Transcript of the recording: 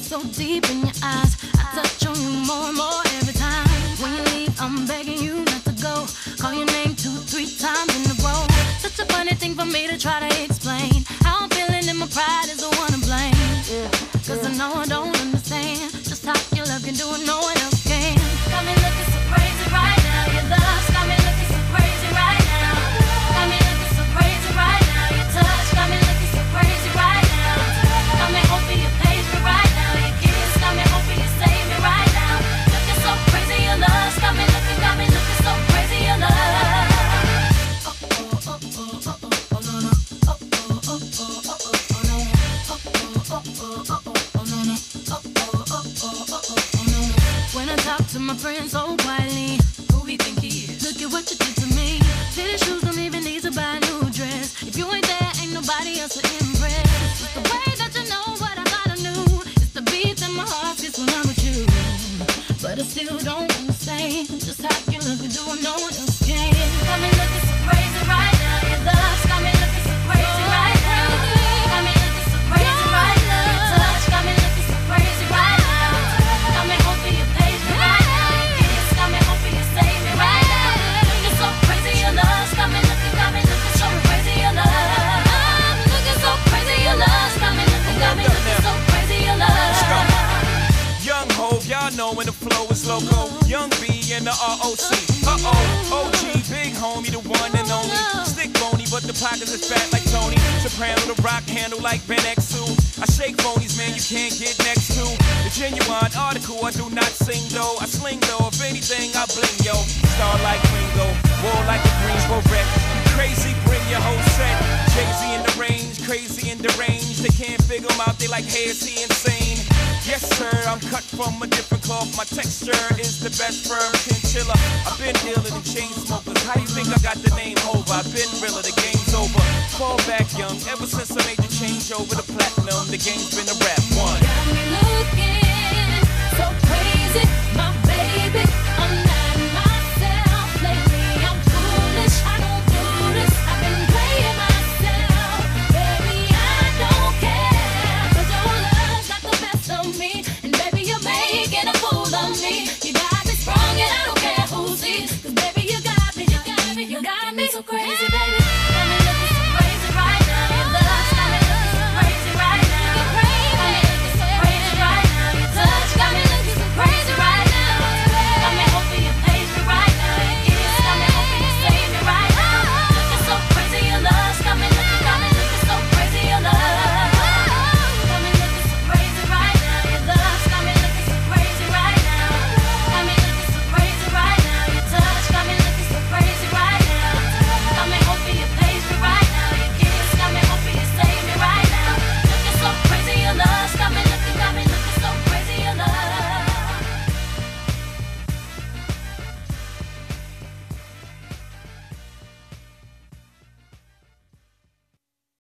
so deep in your eyes. I touch on you more and more every time. When you leave, I'm begging you not to go. Call your name 2-3 times in a row. Such a funny thing for me to try to explain. How I'm feeling and my pride is the one to blame. Cause I know I don't understand just how your love can do it, no one else can. Got me looking so crazy right now. Your love got me looking so crazy right now. Got me looking so crazy right now. Your touch got me looking so crazy right now. Got me hoping you page me right now. Your kiss got me hoping you save me right now. Looking so crazy, your love got me looking so crazy, your love. When I talk to my friends so quietly, who he think he is? Look at what you did to me. Fitted shoes don't even need to buy a new dress. If you ain't there, ain't nobody else to impress. It's the way that you know what I thought I knew. It's the beat that my heart gets when I'm with you. But I still don't understand just how you look and do what no one else can. Got me looking so crazy right now. Your love's got me looking so crazy right now. Got me looking so crazy right now. Your touch got me looking so crazy right now. Got me hoping you page me right now. Your kiss got me hoping you save me right now. Looking so crazy, your love's got me looking so crazy, your love. I'm looking so crazy, your love's got me looking so crazy, your love. Young Hov, y'all know when the flow is loco. Young B and the ROC. OG, big homie, the one and only. Stick bony, but the pockets is fat like Tony. Soprano, the rock handle like Ben X2. I shake phonies, man, you can't get next to. The genuine article, I do not sing though. I sling though, if anything, I bling yo. Star like Ringo, war like a Greensboro wreck. Crazy, bring your whole set. Jay-Z in the range, crazy in the range. They can't figure him out, they like, hey, is he insane? Yes, sir, I'm cut from a different cloth. My texture is the best firm chinchilla. I've been dealer than chain smokers. How you think I got the name over? I've been realer, the game's over. Fall back young, ever since I made the change over to platinum, the game's been a rap one. Got me looking so crazy, my baby. I'm not myself lately. I'm foolish, I don't do this. I've been playing myself, baby. I don't care, 'cause your love got the best of me.